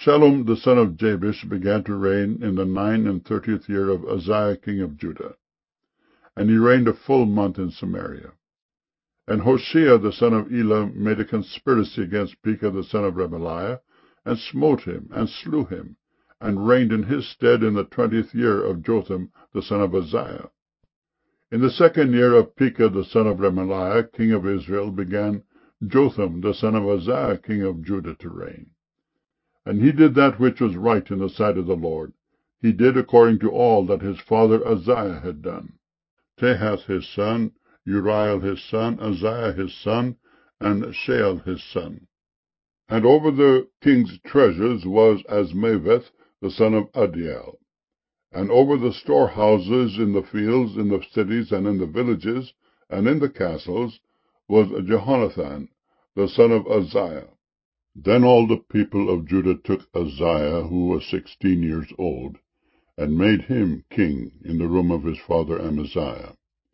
Shallum the son of Jabesh began to reign in the 39th year of Uzziah king of Judah, and he reigned a full month in Samaria. And Hoshea the son of Elah made a conspiracy against Pekah the son of Remaliah, and smote him, and slew him, and reigned in his stead in the 20th year of Jotham the son of Uzziah. In the 2nd year of Pekah the son of Remaliah king of Israel began Jotham the son of Uzziah king of Judah to reign. And he did that which was right in the sight of the Lord. He did according to all that his father Uzziah had done. Tehath his son, Uriel his son, Uzziah his son, and Sheal his son. And over the king's treasures was Azmaveth the son of Adiel. And over the storehouses in the fields, in the cities, and in the villages, and in the castles, was Jehonathan the son of Uzziah. Then all the people of Judah took Uzziah, who was 16 years old, and made him king in the room of his father Amaziah.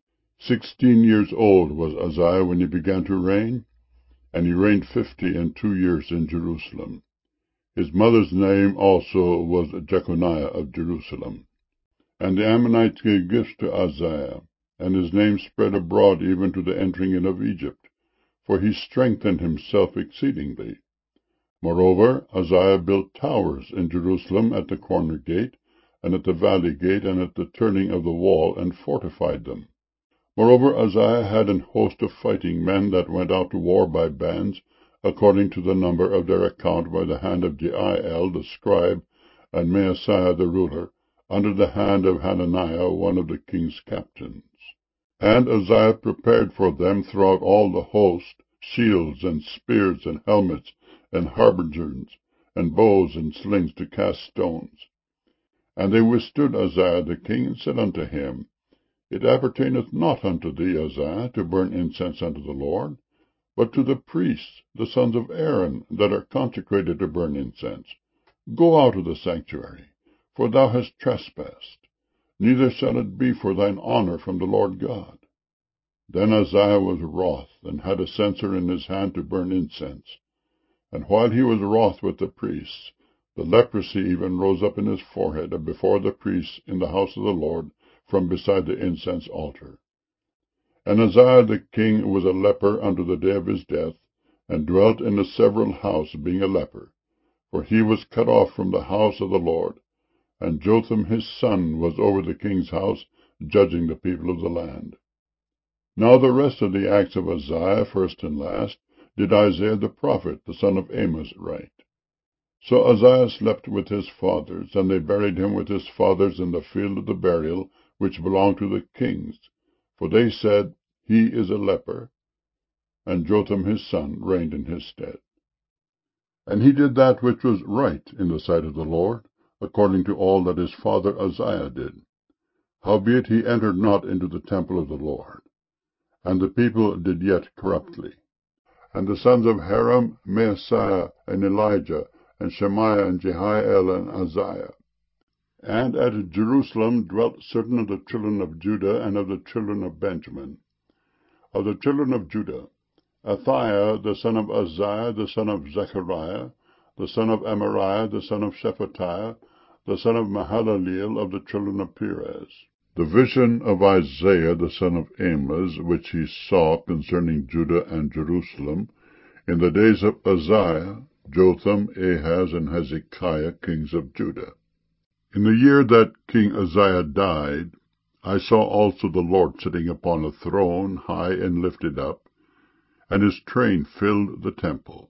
16 years old was Uzziah when he began to reign, and he reigned 52 years in Jerusalem. His mother's name also was Jeconiah of Jerusalem. And the Ammonites gave gifts to Uzziah, and his name spread abroad even to the entering in of Egypt, for he strengthened himself exceedingly. Moreover, Uzziah built towers in Jerusalem at the corner gate, and at the valley gate, and at the turning of the wall, and fortified them. Moreover, Uzziah had an host of fighting men that went out to war by bands, according to the number of their account, by the hand of Jeiel the scribe, and Maaseiah the ruler, under the hand of Hananiah, one of the king's captains. And Uzziah prepared for them throughout all the host shields, and spears, and helmets, and harbingers, and bows, and slings to cast stones. And they withstood Uzziah the king, and said unto him, It appertaineth not unto thee, Uzziah, to burn incense unto the Lord, but to the priests, the sons of Aaron, that are consecrated to burn incense. Go out of the sanctuary, for thou hast trespassed, neither shall it be for thine honor from the Lord God. Then Uzziah was wroth, and had a censer in his hand to burn incense. And while he was wroth with the priests, the leprosy even rose up in his forehead before the priests in the house of the Lord, from beside the incense altar. And Uzziah the king was a leper unto the day of his death, and dwelt in a several house, being a leper, for he was cut off from the house of the Lord. And Jotham his son was over the king's house, judging the people of the land. Now the rest of the acts of Uzziah, first and last, did Isaiah the prophet, the son of Amos, write. So Uzziah slept with his fathers, and they buried him with his fathers in the field of the burial, which belonged to the kings. For they said, He is a leper. And Jotham his son reigned in his stead. And he did that which was right in the sight of the Lord, according to all that his father Uzziah did. Howbeit he entered not into the temple of the Lord. And the people did yet corruptly. And the sons of Haram, Maaseiah, and Elijah, and Shemaiah, and Jehiel, and Uzziah. And at Jerusalem dwelt certain of the children of Judah, and of the children of Benjamin. Of the children of Judah, Athaiah the son of Uzziah, the son of Zechariah, the son of Amariah, the son of Shephatiah, the son of Mahalaleel, of the children of Perez. The vision of Isaiah the son of Amos, which he saw concerning Judah and Jerusalem, in the days of Uzziah, Jotham, Ahaz, and Hezekiah, kings of Judah. In the year that King Uzziah died, I saw also the Lord sitting upon a throne, high and lifted up, and his train filled the temple.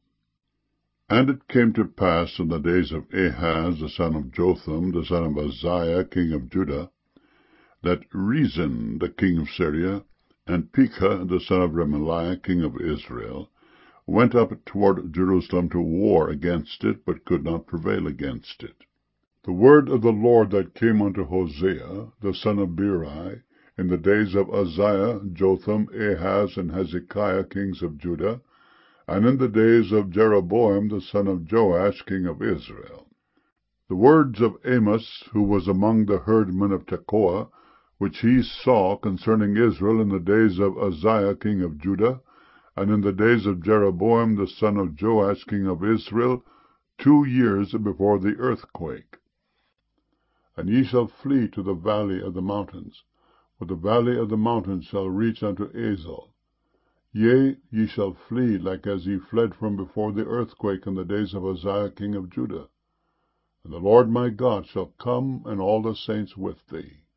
And it came to pass in the days of Ahaz the son of Jotham, the son of Uzziah, king of Judah, that Rezin the king of Syria, and Pekah the son of Remaliah, king of Israel, went up toward Jerusalem to war against it, but could not prevail against it. The word of the Lord that came unto Hosea the son of Beeri, in the days of Uzziah, Jotham, Ahaz, and Hezekiah, kings of Judah, and in the days of Jeroboam the son of Joash, king of Israel. The words of Amos, who was among the herdmen of Tekoa, which he saw concerning Israel in the days of Uzziah king of Judah, and in the days of Jeroboam the son of Joash king of Israel, 2 years before the earthquake. And ye shall flee to the valley of the mountains, for the valley of the mountains shall reach unto Azel. Yea, ye shall flee like as ye fled from before the earthquake in the days of Uzziah king of Judah. And the Lord my God shall come, and all the saints with thee.